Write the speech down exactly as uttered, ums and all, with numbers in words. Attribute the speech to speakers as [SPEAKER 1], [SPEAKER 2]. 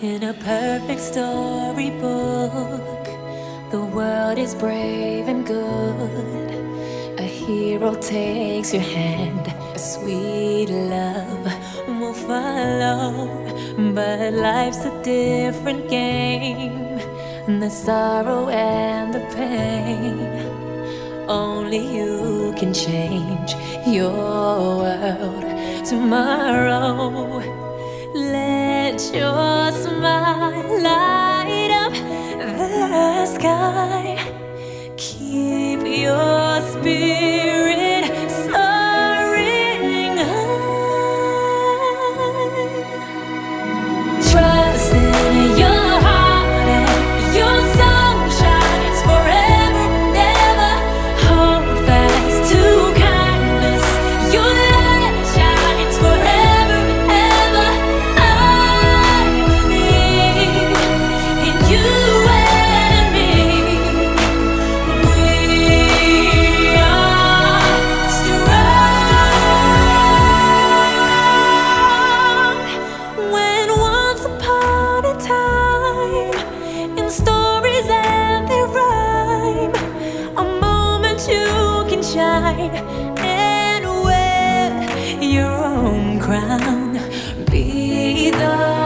[SPEAKER 1] In a perfect storybook, the world is brave and good. A hero takes your hand, a sweet love will follow. But life's a different game, and the sorrow and the pain, only you can change your world tomorrow. Let your smile light up the sky. Keep your spirit soaring high. Trust in your heart and your soul shines forever and ever. Hold fast to kindness, your light shines forever and ever. I believe in you and me. We are strong. When once upon a time, in stories and their rhyme, a moment you can shine and wear your own crown. Be the